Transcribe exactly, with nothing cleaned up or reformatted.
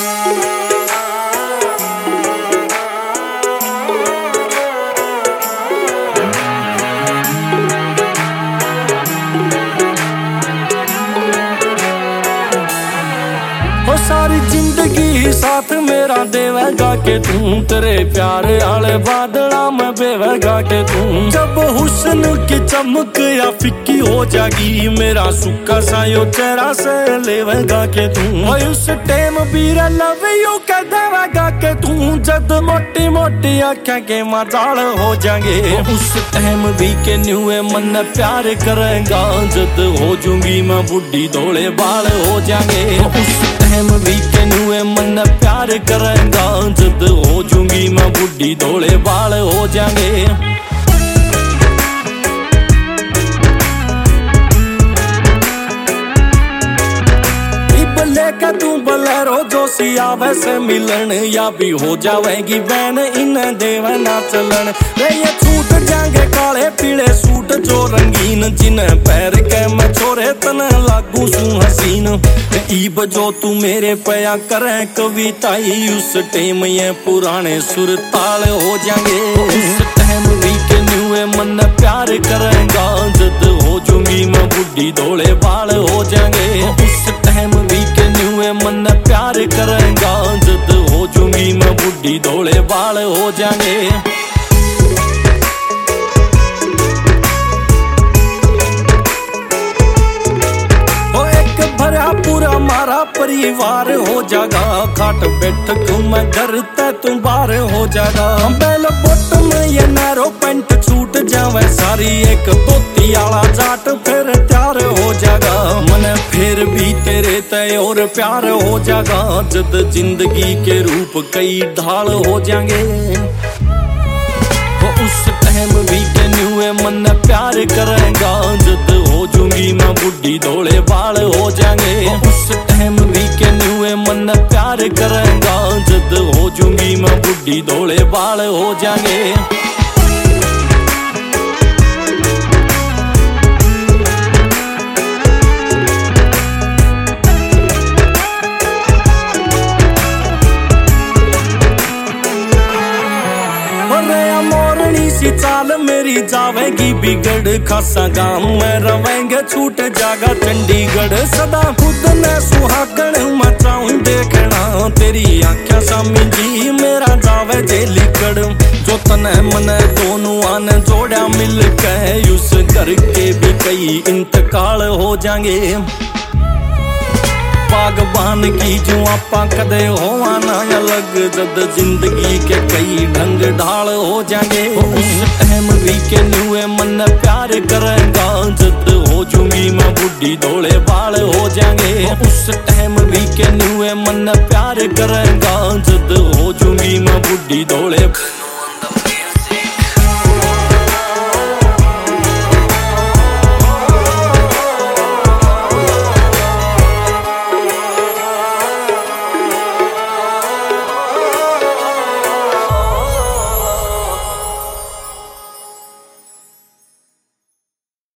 सारी जिंदगी साथ मेरा देवेगा के तू, तेरे प्यार आले बादला में बेवेगा के तू। जब हुस्न की चमक या फिक्की हो जागी, मेरा सुक्का सा यो चेहरा से लेवेगा के तू। और उस टाइम भी लव यू कह देवेगा के तू, जद मोटी मोटी आँखें के मजाल हो जाएंगे। उस टाइम भी के न्यूए मन प्यार करेगा, जद हो जूंगी मैं बुढ़ी धोले बाल हो जाएंगे। उस टाइम भी के न्यूए मन प्यार करेगा, जद हो जूंगी मैं बुढ़ी धोले बाल हो जाएंगे। लेके तू बलेरो जोशी आवे से मिलन, या भी हो जावेगी बैन इन्हें देवे ना चलन। रे ये छूट जाएंगे काले पीले सूट जो रंगीन, जिन्हें पैर के मैं छोरे तने लागू सू हसीन। ईब जो तू मेरे पया करे कविताई, उस टाइम ये पुराने सुर ताल हो जाएंगे। उस टाइम भी के न्यूए मन प्यार करेगा, जद हो जूंगी मैं बुढ़ी धोले बाल हो जाएंगे। उस टाइम भी के न्यूए मन प्यार करेगा, जद हो जूंगी मैं बुढ़ी धोले बाल हो जाएंगे। भरा पूरा मारा परिवार हो जागा, खाट बैठक मैं घर ते तू बाहर हो जागा। बेल बोट में ये नैरो पेंट छूट जावे सारी, एक धोती आला जाट फिर तैयार हो जागा। मन फिर भी तेरे ते और प्यार हो जागा, जद जिंदगी के रूप कई ढाल हो जाएंगे। उस टाइम भी के न्यूए मन प्यार करेगा, जद हो जूंगी मैं बुढ़ी धोले बाल हो जाएंगे। उस टाइम भी के न्यूए मन प्यार करेगा, जद हो जूंगी मैं बुढ़ी धोले बाल हो जाएंगे। चाल मेरी जावेगी बिगड़, खासा गांव में रवेंगे छूट जागा चंडीगढ़। सदा खुद ने सुहागण मचाऊं देखना, तेरी आँखें सामी जी मेरा जावे जे लिकड़। जो तने मने दोनों आने जोड़ा मिल के, उस घर के भी कई इंतकाल हो जाएंगे। बागबान की जो आपा कदे होवा ना अलग, जद जिंदगी के कई ढंग ढाल हो जाएंगे। उस टाइम भी के न्यूए मन प्यार करेगा, जद हो जूंगी मैं बुढ़ी धोले बाल हो जाएंगे। उस टाइम भी के न्यूए मन प्यार करेगा, जद हो जूंगी मैं बुढ़ी धोले